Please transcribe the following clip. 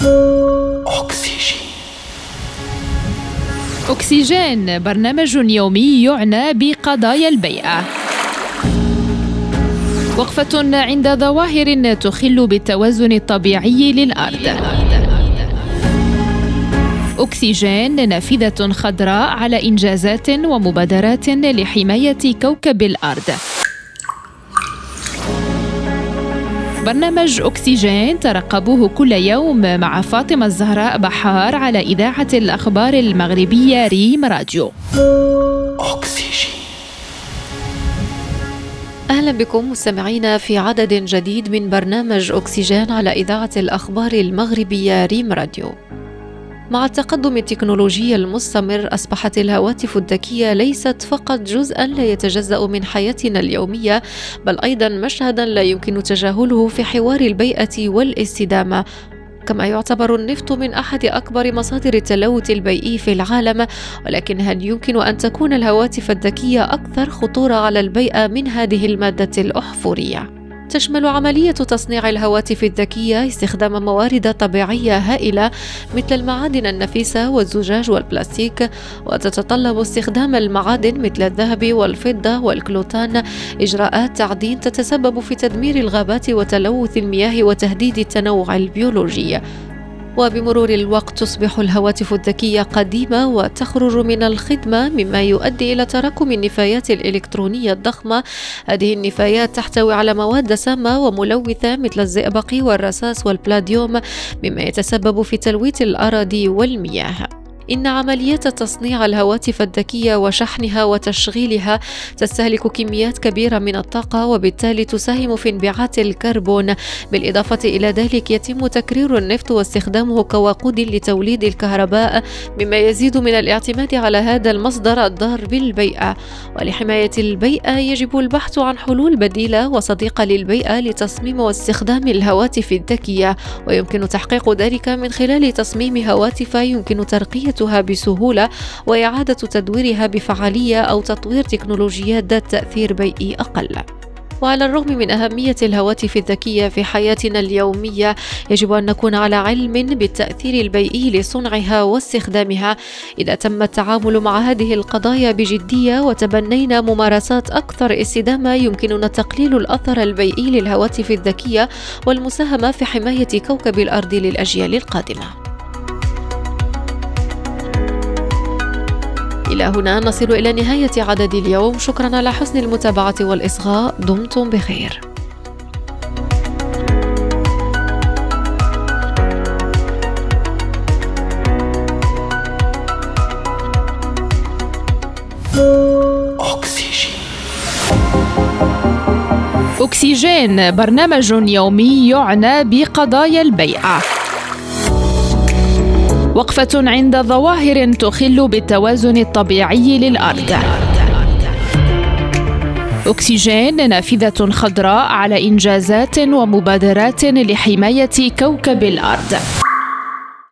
أكسجين برنامج يومي يعنى بقضايا البيئة. وقفة عند ظواهر تخل بالتوازن الطبيعي للأرض. أكسجين نافذة خضراء على إنجازات ومبادرات لحماية كوكب الأرض. برنامج أكسجين ترقبوه كل يوم مع فاطمة الزهراء بحار على إذاعة الأخبار المغربية ريم راديو. أكسجين. أهلا بكم مستمعينا في عدد جديد من برنامج أكسجين على إذاعة الأخبار المغربية ريم راديو. مع التقدم التكنولوجي المستمر أصبحت الهواتف الذكية ليست فقط جزءاً لا يتجزأ من حياتنا اليومية، بل أيضاً مشهداً لا يمكن تجاهله في حوار البيئة والاستدامة. كما يعتبر النفط من أحد أكبر مصادر التلوث البيئي في العالم، ولكن هل يمكن أن تكون الهواتف الذكية أكثر خطورة على البيئة من هذه المادة الأحفورية؟ تشمل عملية تصنيع الهواتف الذكية استخدام موارد طبيعية هائلة مثل المعادن النفيسة والزجاج والبلاستيك، وتتطلب استخدام المعادن مثل الذهب والفضة والكلوتان، إجراءات تعدين تتسبب في تدمير الغابات وتلوث المياه وتهديد التنوع البيولوجي. وبمرور الوقت تصبح الهواتف الذكية قديمة وتخرج من الخدمة، مما يؤدي إلى تراكم النفايات الإلكترونية الضخمة. هذه النفايات تحتوي على مواد سامة وملوثة مثل الزئبق والرصاص والبلاديوم، مما يتسبب في تلويث الأراضي والمياه. إن عملية تصنيع الهواتف الذكية وشحنها وتشغيلها تستهلك كميات كبيرة من الطاقة، وبالتالي تساهم في انبعاث الكربون. بالإضافة إلى ذلك يتم تكرير النفط واستخدامه كوقود لتوليد الكهرباء، مما يزيد من الاعتماد على هذا المصدر الضار بالبيئة. ولحماية البيئة يجب البحث عن حلول بديلة وصديقة للبيئة لتصميم واستخدام الهواتف الذكية، ويمكن تحقيق ذلك من خلال تصميم هواتف يمكن ترقية بسهولة وإعادة تدويرها بفعالية، أو تطوير تكنولوجيات ذات تأثير بيئي أقل. وعلى الرغم من أهمية الهواتف الذكية في حياتنا اليومية، يجب أن نكون على علم بالتأثير البيئي لصنعها واستخدامها. إذا تم التعامل مع هذه القضايا بجدية وتبنينا ممارسات أكثر استدامة، يمكننا تقليل الأثر البيئي للهواتف الذكية والمساهمة في حماية كوكب الأرض للأجيال القادمة. إلى هنا نصل إلى نهاية عدد اليوم. شكرا على حسن المتابعة والإصغاء. دمتم بخير. أكسجين برنامج يومي يعنى بقضايا البيئة. وقفة عند ظواهر تخل بالتوازن الطبيعي للأرض. أكسجين نافذة خضراء على إنجازات ومبادرات لحماية كوكب الأرض.